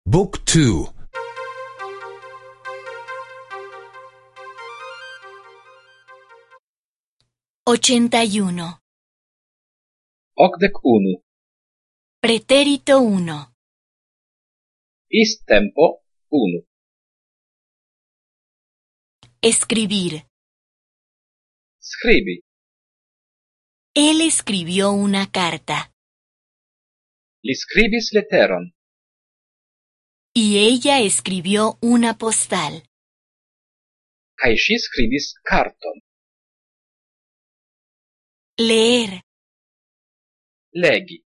Book 2. 81. 81. Pretérito 1. Istempo 1. Escribir. Skribi. Él escribió una carta. Li skribis leteron. Y ella escribió una postal. Kaj ŝi skribis karton. Leer. Legi.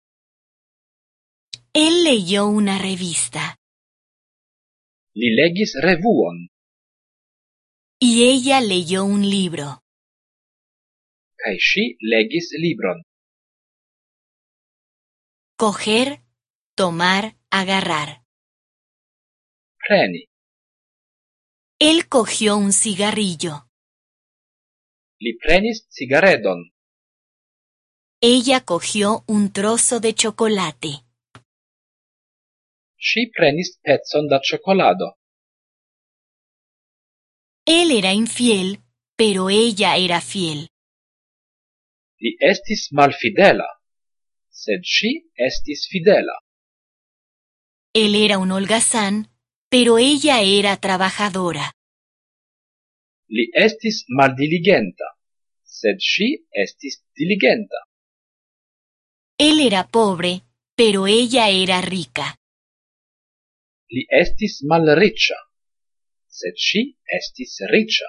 Él leyó una revista. Li legis revuon. Y ella leyó un libro. Kaj ŝi legis libron. Coger, tomar, agarrar. Preni. Él cogió un cigarrillo. Li prenis cigaredon. Ella cogió un trozo de chocolate. Ŝi prenis pecon da ĉokolado. Él era infiel, pero ella era fiel. Li estis malfidela, sed ŝi estis fidela. Él era un holgazán, pero ella era trabajadora. Li estis maldiligenta, sed ŝi estis diligenta. Él era pobre, pero ella era rica. Li estis malriĉa, sed ŝi estis riĉa.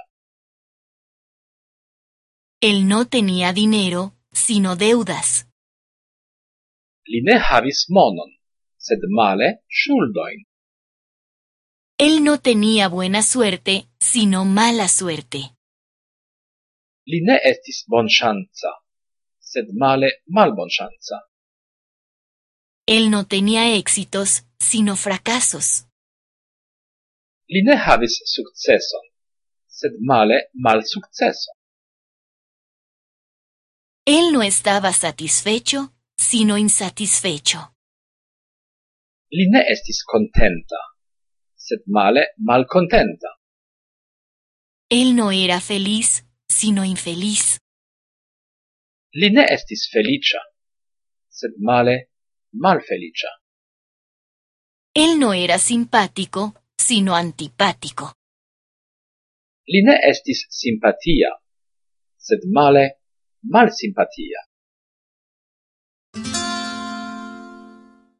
Él no tenía dinero, sino deudas. Li ne havis monon, sed male ŝuldojn. Él no tenía buena suerte, sino mala suerte. Li ne estis bonŝanca, sed male malbonŝanca. Él no tenía éxitos, sino fracasos. Li ne havis sukceson, sed male malsukceson. Él no estaba satisfecho, sino insatisfecho. Li ne estis kontenta, sed male malkontenta. Él no era feliz, sino infeliz. Li ne estis feliĉa, sed male malfeliĉa. Él no era simpático, sino antipático. Li ne estis simpatia, sed male malsimpatia.